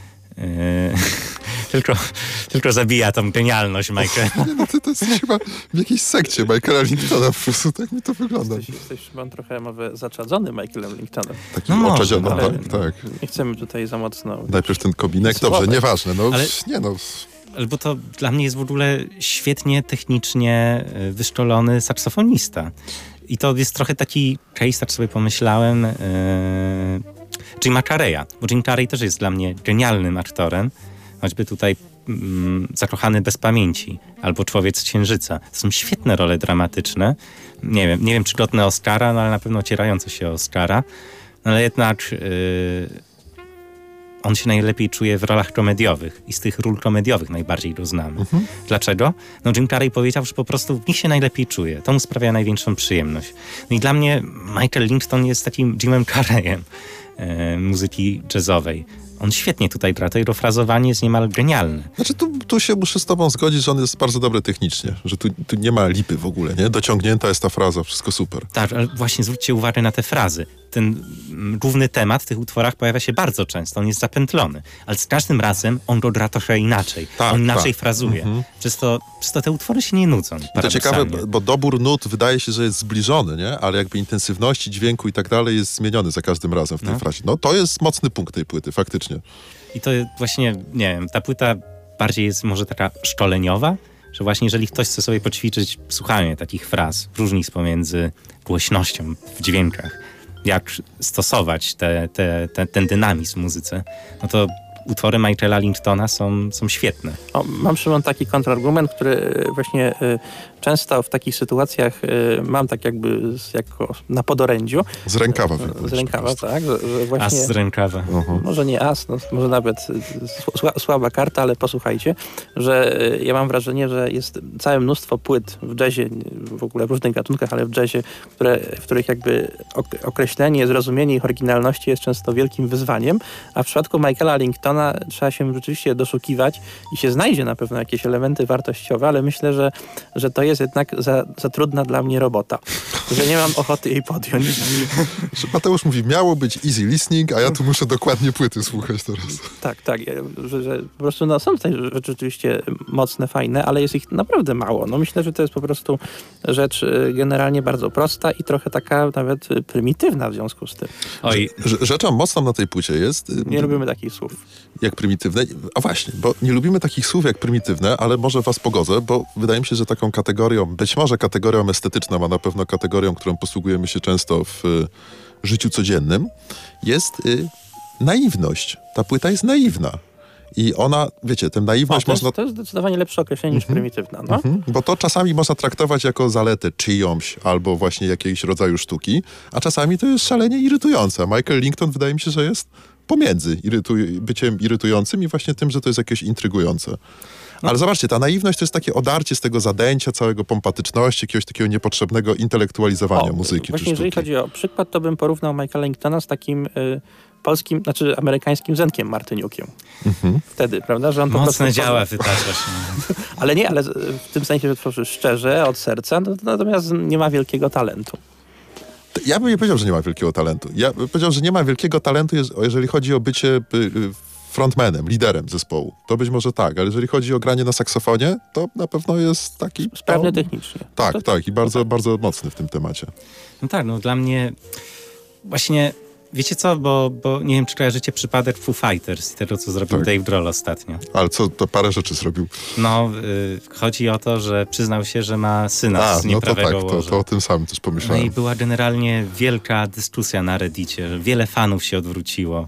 zabija tą genialność Michaela. Nie, no to jest chyba w jakiejś sekcie Michaela Lingtona, po prostu tak mi to wygląda. Jesteś chyba trochę może zaczadzony Michaelem Lingtonem. Taki No oczadziony, może, tak. Nie chcemy tutaj za mocno... Najpierw ten kobinek, dobrze, nieważne, no Ale- nie no. Bo to dla mnie jest w ogóle świetnie technicznie wyszkolony saksofonista. I to jest trochę taki case, tak sobie pomyślałem, Jima Carreya. Bo Jim Carrey też jest dla mnie genialnym aktorem. Choćby tutaj Zakochany bez pamięci albo Człowiek z Księżyca. To są świetne role dramatyczne. Nie wiem czy godne Oscara, no ale na pewno ocierające się o Oscara. No ale jednak on się najlepiej czuje w rolach komediowych i z tych ról komediowych najbardziej go znamy. Dlaczego? No Jim Carrey powiedział, że po prostu w nich się najlepiej czuje. To mu sprawia największą przyjemność. No i dla mnie Michael Lington jest takim Jimem Carreyem muzyki jazzowej. On świetnie tutaj gra, to jego frazowanie jest niemal genialne. Znaczy tu się muszę z tobą zgodzić, że on jest bardzo dobry technicznie, że tu nie ma lipy w ogóle, nie? Dociągnięta jest ta fraza, wszystko super. Tak, ale właśnie zwróćcie uwagę na te frazy. Ten główny temat w tych utworach pojawia się bardzo często, on jest zapętlony, ale z każdym razem on go gra trochę inaczej. Tak, on inaczej tak. frazuje. Przez to te utwory się nie nudzą. I to ciekawe, paradoksalnie. bo dobór nut wydaje się, że jest zbliżony, nie? Ale jakby intensywności dźwięku i tak dalej jest zmieniony za każdym razem w tej frazie. No to jest mocny punkt tej płyty, faktycznie. I to właśnie, nie wiem, ta płyta bardziej jest może taka szkoleniowa, że właśnie jeżeli ktoś chce sobie poćwiczyć słuchanie takich fraz, różnic pomiędzy głośnością w dźwiękach, jak stosować ten dynamizm w muzyce, no to utwory Michaela Lingtona są świetne. Mam, Szymon, taki kontrargument, który właśnie często w takich sytuacjach mam tak jakby jako na podorędziu. Z rękawa. Z rękawa, tak. Że właśnie, As z rękawa. może nie as, no, może nawet słaba karta, ale posłuchajcie, że ja mam wrażenie, że jest całe mnóstwo płyt w jazzie, w ogóle w różnych gatunkach, ale w jazzie, w których jakby określenie, zrozumienie ich oryginalności jest często wielkim wyzwaniem, a w przypadku Michaela Lingtona trzeba się rzeczywiście doszukiwać i się znajdzie na pewno jakieś elementy wartościowe, ale myślę, że to jest jednak za trudna dla mnie robota, że nie mam ochoty jej podjąć. Mateusz mówi, miało być easy listening, a ja tu muszę dokładnie płyty słuchać teraz. Tak, że po prostu no, są tutaj rzeczy rzeczywiście mocne, fajne, ale jest ich naprawdę mało. No myślę, że to jest po prostu rzecz generalnie bardzo prosta i trochę taka nawet prymitywna w związku z tym. Oj, Rzeczą mocną na tej płycie jest... Nie lubimy takich słów. Jak prymitywne. A właśnie, bo nie lubimy takich słów jak prymitywne, ale może was pogodzę, bo wydaje mi się, że taką kategorią, być może kategorią estetyczną, a na pewno kategorią, którą posługujemy się często w życiu codziennym, jest naiwność. Ta płyta jest naiwna. I ona, wiecie, tę naiwność można... To jest zdecydowanie lepsze określenie niż prymitywna. No? Bo to czasami można traktować jako zaletę czyjąś albo właśnie jakiegoś rodzaju sztuki, a czasami to jest szalenie irytujące. Michael Lington wydaje mi się, że jest pomiędzy byciem irytującym i właśnie tym, że to jest jakieś intrygujące. Ale zobaczcie, ta naiwność to jest takie odarcie z tego zadęcia, całego pompatyczności, jakiegoś takiego niepotrzebnego intelektualizowania muzyki Właśnie czy jeżeli sztuki. chodzi o przykład, to bym porównał Michaela Lingtona z takim polskim, znaczy amerykańskim Zenkiem Martyniukiem. Wtedy, prawda? Że on po Mocne prostu działa wytaczasz. Ale nie, ale w tym sensie, że tworzy szczerze, od serca, natomiast nie ma wielkiego talentu. Ja bym nie powiedział, że nie ma wielkiego talentu. Ja bym powiedział, że nie ma wielkiego talentu, jeżeli chodzi o bycie frontmanem, liderem zespołu. To być może tak, ale jeżeli chodzi o granie na saksofonie, to na pewno jest taki... Sprawny technicznie. Tak. I bardzo, bardzo mocny w tym temacie. No tak, no dla mnie właśnie, wiecie co, bo nie wiem, czy kojarzycie przypadek Foo Fighters i tego, co zrobił Dave Grohl ostatnio. Ale co, to parę rzeczy zrobił. No, chodzi o to, że przyznał się, że ma syna z nieprawego łoża. To o tym samym też pomyślałem. No i była generalnie wielka dyskusja na Reddicie, że wiele fanów się odwróciło,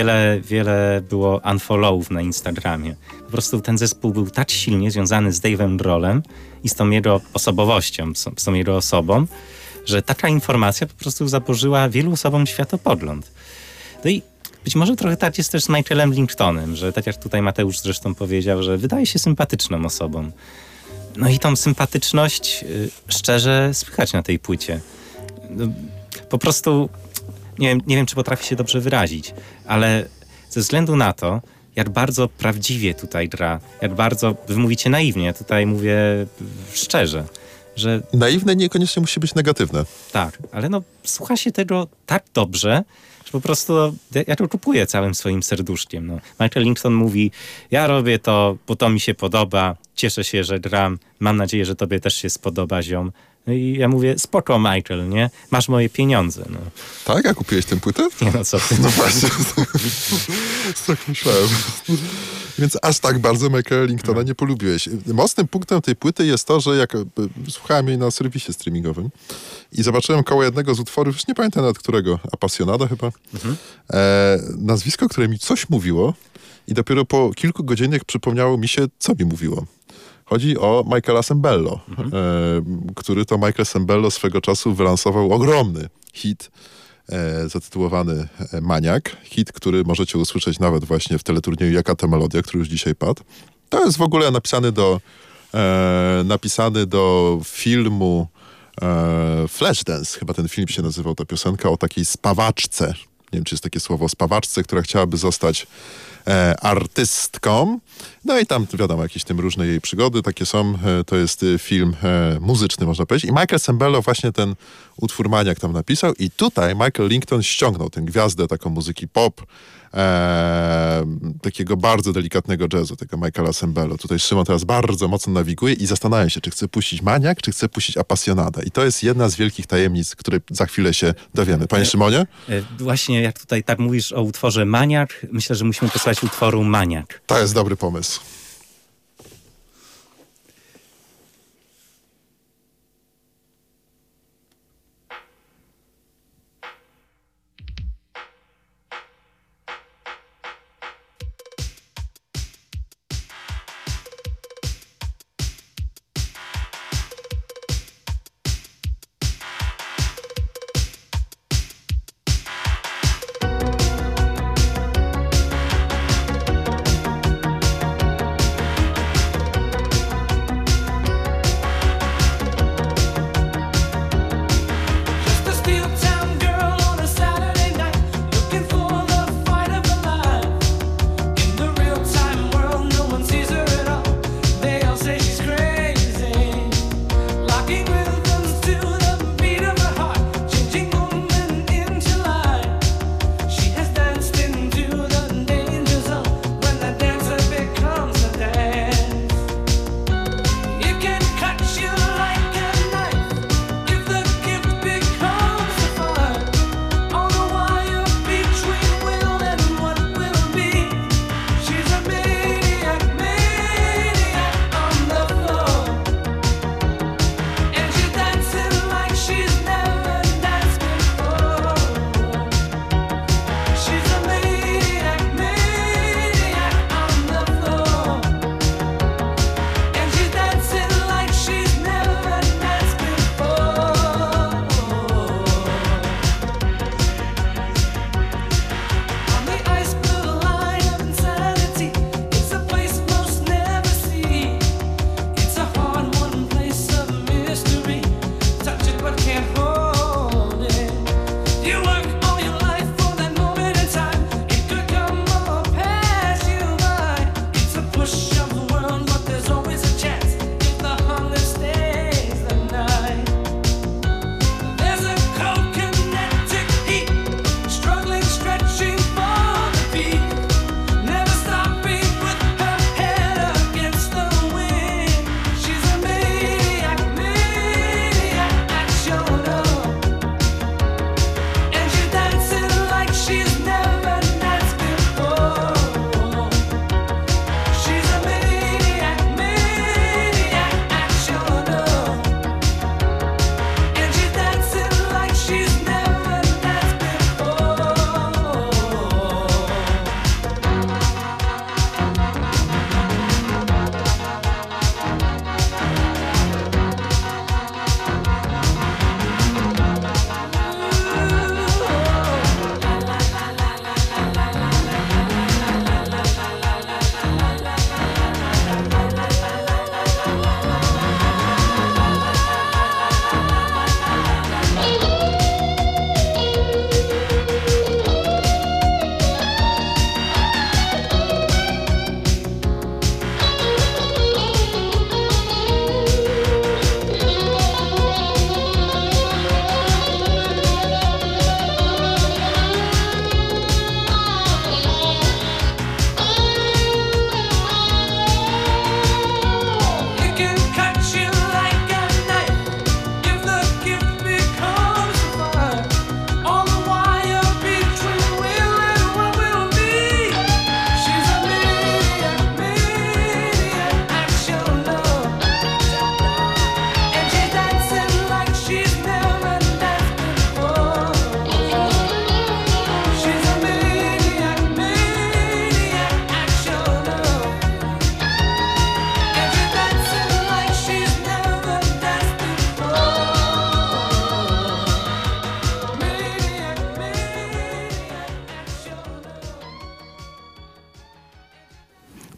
wiele było unfollowów na Instagramie. Po prostu ten zespół był tak silnie związany z Dave'em Grohlem i z tą jego osobowością, z tą jego osobą, że taka informacja po prostu zaburzyła wielu osobom światopogląd. No i być może trochę tak jest też z Michaelem Lingtonem, że tak jak tutaj Mateusz zresztą powiedział, że wydaje się sympatyczną osobą. No i tą sympatyczność szczerze słychać na tej płycie. No, po prostu nie wiem, czy potrafię się dobrze wyrazić, ale ze względu na to, jak bardzo prawdziwie tutaj gra, jak bardzo, wy mówicie naiwnie, ja tutaj mówię szczerze, że... Naiwne niekoniecznie musi być negatywne. Tak, ale no słucha się tego tak dobrze, że po prostu ja to kupuję całym swoim serduszkiem. No. Michael Lington mówi, ja robię to, bo to mi się podoba, cieszę się, że gram, mam nadzieję, że tobie też się spodoba, ziom. No i ja mówię, spoko Michael, nie? Masz moje pieniądze. No. Tak? A kupiłeś tę płytę? Nie no, co ty? No właśnie, tak myślałem. Więc aż tak bardzo Michaela Lingtona nie polubiłeś. Mocnym punktem tej płyty jest to, że jak słuchałem jej na serwisie streamingowym i zobaczyłem koło jednego z utworów, już nie pamiętam nawet którego, Appassionata chyba, nazwisko, które mi coś mówiło i dopiero po kilku godzinach przypomniało mi się, co mi mówiło. Chodzi o Michaela Sembello, który to Michael Sembello swego czasu wylansował ogromny hit zatytułowany Maniak. Hit, który możecie usłyszeć nawet właśnie w teleturnieju Jaka to melodia, który już dzisiaj padł. To jest w ogóle napisany do filmu Flashdance. Chyba ten film się nazywał, ta piosenka o takiej spawaczce. Nie wiem, czy jest takie słowo, spawaczce, która chciałaby zostać artystką. No i tam wiadomo, jakieś tym różne jej przygody takie są. To jest film muzyczny, można powiedzieć. I Michael Sembello właśnie ten utwór Maniak tam napisał i tutaj Michael Lington ściągnął tę gwiazdę taką muzyki pop, takiego bardzo delikatnego jazzu, tego Michaela Sembello. Tutaj Szymon teraz bardzo mocno nawiguje i zastanawia się, czy chce puścić Maniak, czy chce puścić Appassionata. I to jest jedna z wielkich tajemnic, której za chwilę się dowiemy. Panie Szymonie? Właśnie jak tutaj tak mówisz o utworze Maniak, myślę, że musimy posłuchać utworu Maniak. To jest dobry pomysł.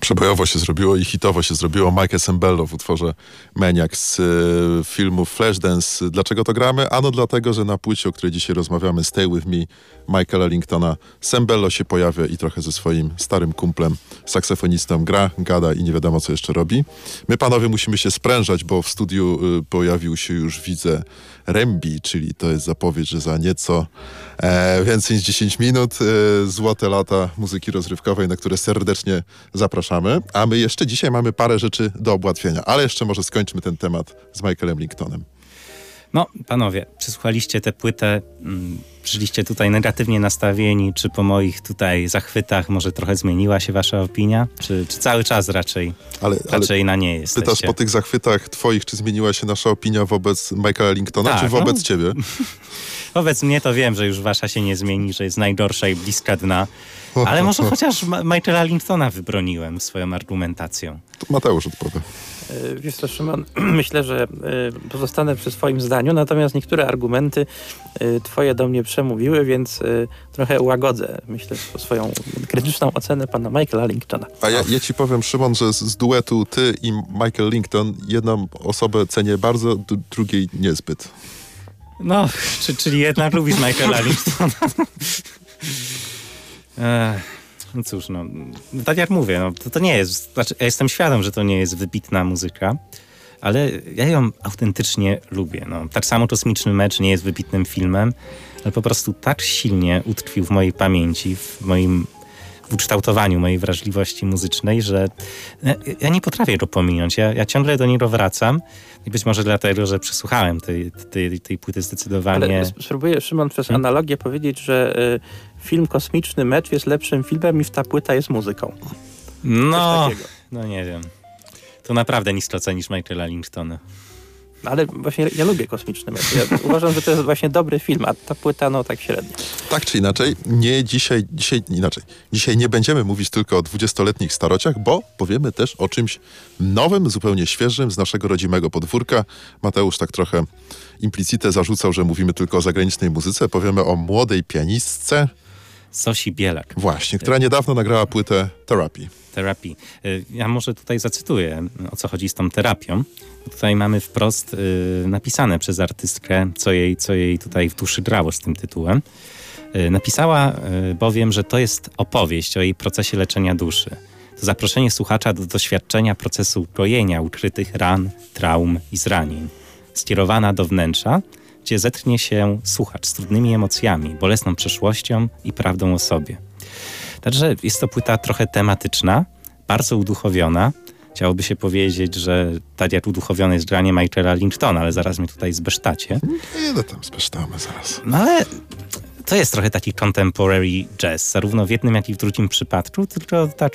Przebojowo się zrobiło i hitowo się zrobiło. Mike Sembello w utworze Maniac z filmu Flashdance. Dlaczego to gramy? Ano dlatego, że na płycie, o której dzisiaj rozmawiamy, Stay With Me, Michaela Lingtona, Sembello się pojawia i trochę ze swoim starym kumplem, saksofonistą gra, gada i nie wiadomo, co jeszcze robi. My, panowie, musimy się sprężać, bo w studiu pojawił się już, widzę, Rembi, czyli to jest zapowiedź, że za nieco więcej niż 10 minut złote lata muzyki rozrywkowej, na które serdecznie zapraszamy. A my jeszcze dzisiaj mamy parę rzeczy do obłatwienia, ale jeszcze może skończmy ten temat z Michaelem Lingtonem. No, panowie, przesłuchaliście tę płytę, przyszliście tutaj negatywnie nastawieni, czy po moich tutaj zachwytach może trochę zmieniła się wasza opinia? Czy cały czas raczej na nie jesteście? Pytasz po tych zachwytach twoich, czy zmieniła się nasza opinia wobec Michaela Lingtona, tak, czy wobec ciebie? Wobec mnie to wiem, że już wasza się nie zmieni, że jest najgorsza i bliska dna. Ale może chociaż Michaela Lingtona wybroniłem swoją argumentacją. To Mateusz odpowie. Wiesz co, Szymon, myślę, że pozostanę przy swoim zdaniu, natomiast niektóre argumenty twoje do mnie przemówiły, więc trochę łagodzę, myślę, swoją krytyczną ocenę pana Michaela Lingtona. A ja ci powiem, Szymon, że z duetu ty i Michael Lington jedną osobę cenię bardzo, drugiej niezbyt. No, czyli jednak lubisz Michaela Lingtona. No cóż, no, tak jak mówię, no, to nie jest, znaczy ja jestem świadom, że to nie jest wybitna muzyka, ale ja ją autentycznie lubię. No. Tak samo Kosmiczny Mecz nie jest wybitnym filmem, ale po prostu tak silnie utkwił w mojej pamięci, w ukształtowaniu mojej wrażliwości muzycznej, że ja nie potrafię go pominąć. Ja ciągle do niego wracam i być może dlatego, że przesłuchałem tej płyty zdecydowanie. Ale spróbuję, Szymon, przez analogię powiedzieć, że film Kosmiczny Mecz jest lepszym filmem niż ta płyta jest muzyką. No nie wiem. To naprawdę nisko cenisz Michaela Lingtona. Ale właśnie ja lubię Kosmiczny Mecz. Ja uważam, że to jest właśnie dobry film, a ta płyta no tak średnio. Tak czy inaczej, Dzisiaj nie będziemy mówić tylko o 20-letnich starociach, bo powiemy też o czymś nowym, zupełnie świeżym z naszego rodzimego podwórka. Mateusz tak trochę implicite zarzucał, że mówimy tylko o zagranicznej muzyce. Powiemy o młodej pianistce Zosi Bielak. Właśnie, która niedawno nagrała płytę Therapy. Ja może tutaj zacytuję, o co chodzi z tą terapią. Tutaj mamy wprost napisane przez artystkę, co jej tutaj w duszy grało z tym tytułem. Napisała bowiem, że to jest opowieść o jej procesie leczenia duszy. To zaproszenie słuchacza do doświadczenia procesu gojenia ukrytych ran, traum i zranień. Skierowana do wnętrza, gdzie zetknie się słuchacz z trudnymi emocjami, bolesną przeszłością i prawdą o sobie. Także jest to płyta trochę tematyczna, bardzo uduchowiona. Chciałoby się powiedzieć, że tak jak uduchowione jest granie Michaela Lingtona, ale zaraz mnie tutaj zbesztacie. Nie, tam zbesztamy zaraz. No ale to jest trochę taki contemporary jazz, zarówno w jednym, jak i w drugim przypadku, tylko tak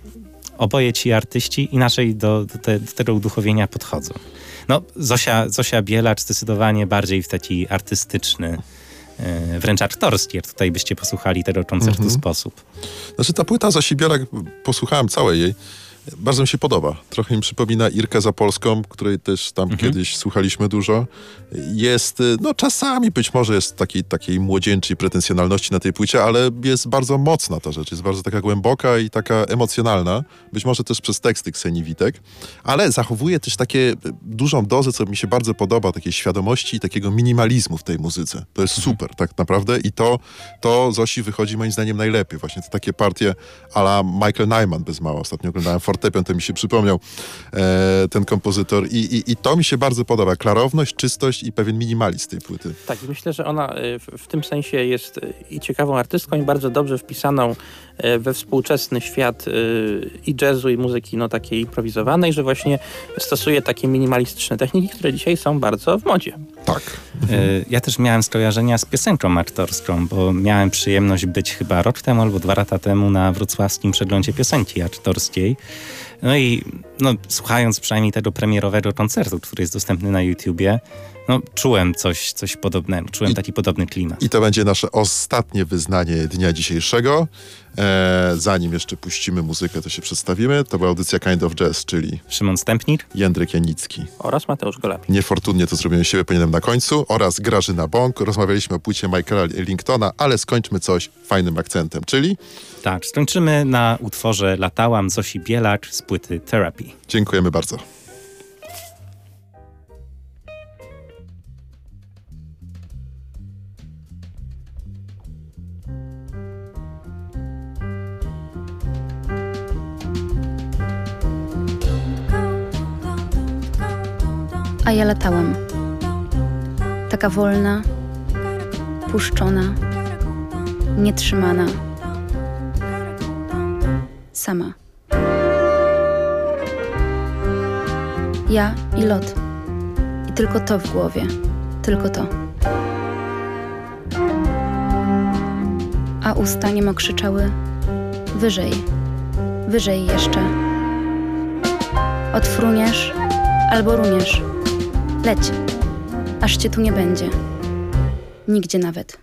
oboje ci artyści inaczej do tego uduchowienia podchodzą. No, Zosia Bielak zdecydowanie bardziej w taki artystyczny, wręcz aktorski, jak tutaj byście posłuchali tego koncertu sposób. Znaczy ta płyta Zosi Bielak, posłuchałem całej jej, bardzo mi się podoba. Trochę mi przypomina Irkę Zapolską, której też tam kiedyś słuchaliśmy dużo. Jest, no czasami być może jest takiej młodzieńczej pretensjonalności na tej płycie, ale jest bardzo mocna ta rzecz. Jest bardzo taka głęboka i taka emocjonalna. Być może też przez teksty Ksenii Witek. Ale zachowuje też takie dużą dozę, co mi się bardzo podoba, takiej świadomości i takiego minimalizmu w tej muzyce. To jest super, tak naprawdę. I to Zosi wychodzi moim zdaniem najlepiej. Właśnie to takie partie a la Michael Nyman bez mała. Ostatnio oglądałem fortepian, to mi się przypomniał ten kompozytor i to mi się bardzo podoba. Klarowność, czystość i pewien minimalizm tej płyty. Tak, i myślę, że ona w tym sensie jest i ciekawą artystką i bardzo dobrze wpisaną we współczesny świat i jazzu, i muzyki no takiej improwizowanej, że właśnie stosuje takie minimalistyczne techniki, które dzisiaj są bardzo w modzie. Tak. Ja też miałem skojarzenia z piosenką aktorską, bo miałem przyjemność być chyba rok temu albo 2 lata temu na wrocławskim przeglądzie piosenki aktorskiej. No i no, słuchając przynajmniej tego premierowego koncertu, który jest dostępny na YouTubie, no, czułem coś podobnego, czułem taki podobny klimat. I to będzie nasze ostatnie wyznanie dnia dzisiejszego. Zanim jeszcze puścimy muzykę, to się przedstawimy. To była audycja Kind of Jazz, czyli Szymon Stępnik, Jędrek Janicki. Oraz Mateusz Golami. Niefortunnie to zrobiłem siebie, powinienem na końcu. Oraz Grażyna Bąk. Rozmawialiśmy o płycie Michaela Ellingtona, ale skończmy coś fajnym akcentem, czyli... Tak, skończymy na utworze Latałam Zosi Bielak z płyty Therapy. Dziękujemy bardzo. A ja latałam. Taka wolna, puszczona, nietrzymana. Sama. Ja i lot. I tylko to w głowie. Tylko to. A usta niemo krzyczały wyżej, wyżej jeszcze. Odfruniesz albo runiesz. Leć, aż cię tu nie będzie. Nigdzie nawet.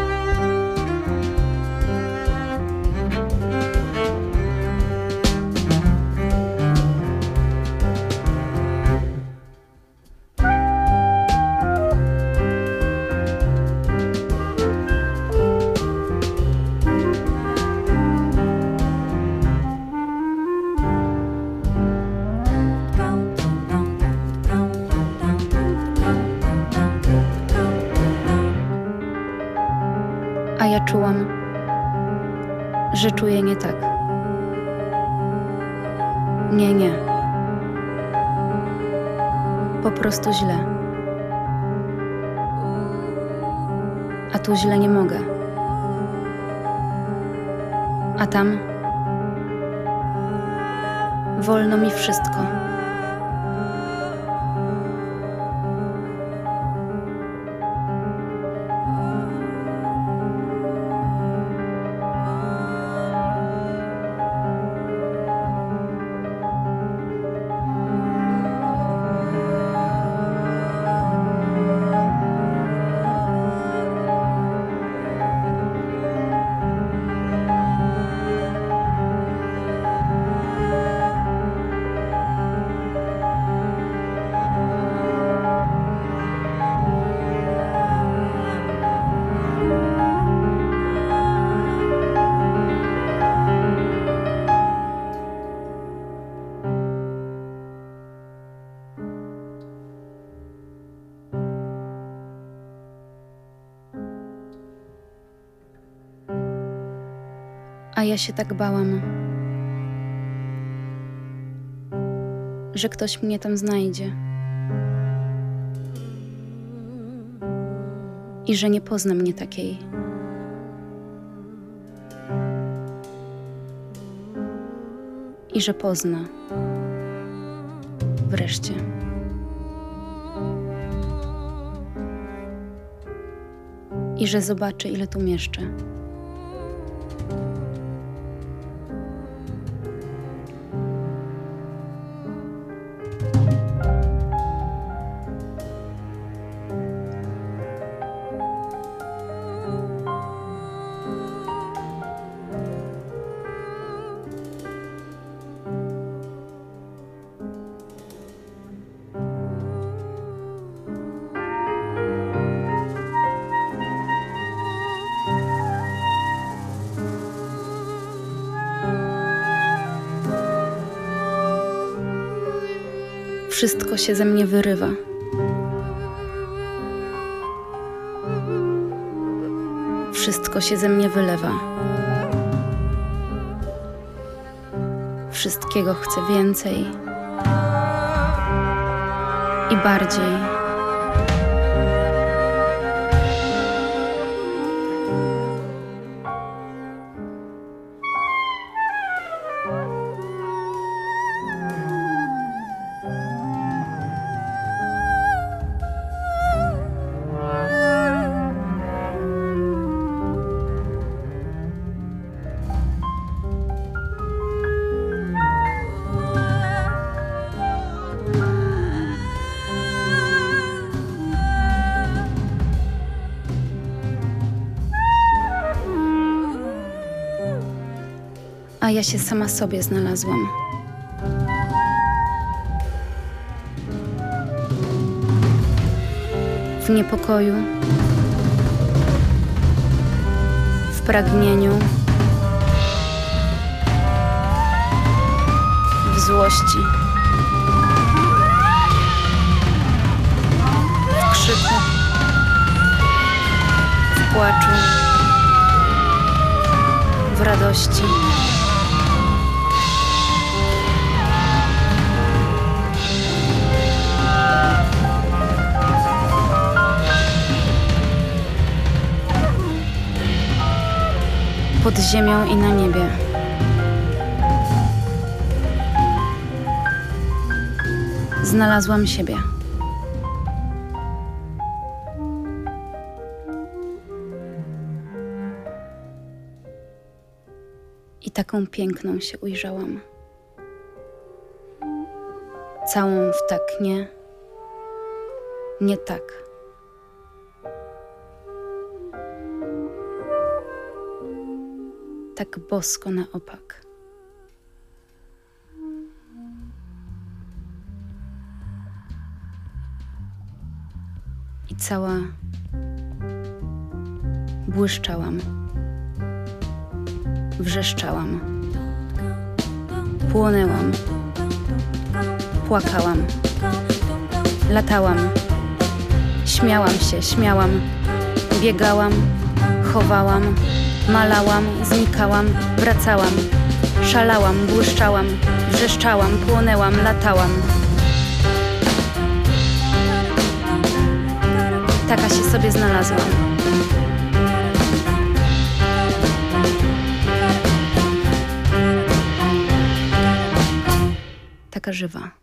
A ja czułam, że czuję nie tak. Nie. Po prostu źle. A tu źle nie mogę. A tam wolno mi wszystko. A ja się tak bałam, że ktoś mnie tam znajdzie i że nie pozna mnie takiej. I że pozna wreszcie. I że zobaczy, ile tu mieszczę. Wszystko się ze mnie wyrywa. Wszystko się ze mnie wylewa. Wszystkiego chcę więcej i bardziej. A ja się sama sobie znalazłam. W niepokoju, w pragnieniu, w złości, w krzyku, w płaczu, w radości. Pod ziemią i na niebie. Znalazłam siebie. I taką piękną się ujrzałam. Całą w tak nie tak. Tak bosko na opak. I cała błyszczałam, wrzeszczałam, płonęłam, płakałam, latałam, śmiałam, biegałam, chowałam, malałam, znikałam, wracałam, szalałam, błyszczałam, wrzeszczałam, płonęłam, latałam. Taka się sobie znalazłam. Taka żywa.